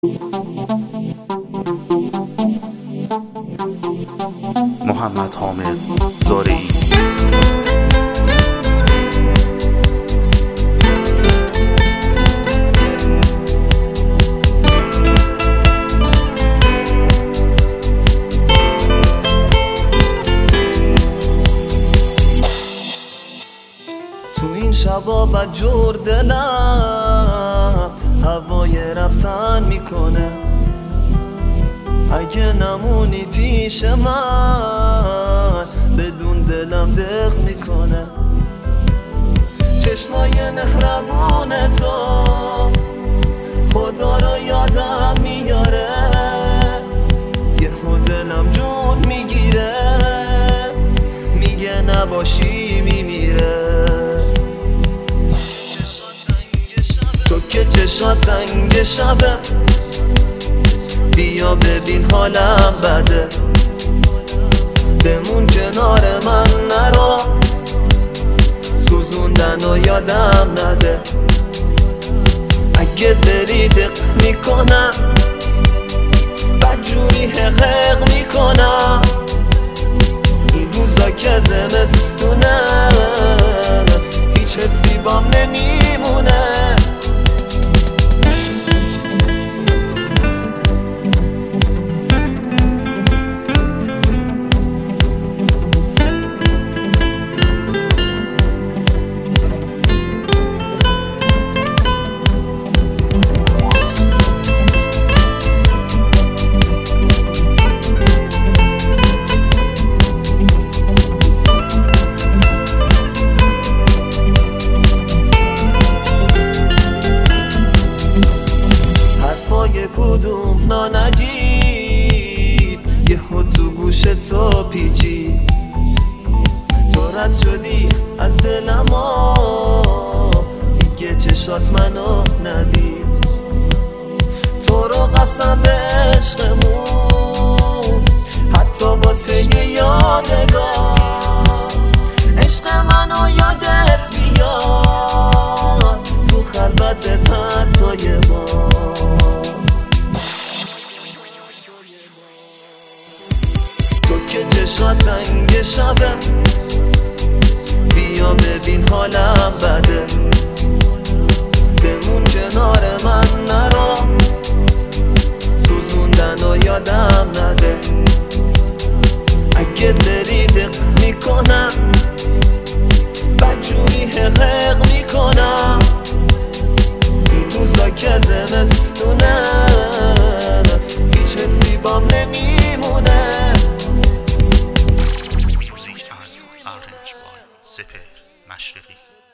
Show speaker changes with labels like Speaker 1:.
Speaker 1: محمد حامد زارعی.
Speaker 2: تو این شبا بدجور دلم هوای رفتن میکنه، اگه نمونی پیش من بدون دلم دق میکنه. چشمای مهربون تو خدا رو یادم میاره، یهو دلم جون میگیره، میگه نباشی میمیره. تو که چشات رنگ شبه، بیا ببین حالم بده، بمون کنار من نرو، سوزوندن و یادم نده. اگه داری دق میکنم بدجوری حقق میکنم، این روزا که زمستونه هیچ حسی بام نمیمونه. کدوم نانجیب یهو تو گوش تو پیچی، تو رد شدی از دلم و دیگه چشات منو ندید. تو رو قسم عشقمون حتی واسه یه یادگار، عشق منو یادت بیاد تو خلوتت حتی یه بار. تو که چشات رنگ شبه، بیا ببین حالم بده، بمون کنار من نرو، سوزوندن و یادم نده. اگه داری دق میکنم بدجوری حقق میکنم، این روزا که زمستونه هیچ حسی بام نمیمونه.
Speaker 1: Arranged by سپهر مشرقی.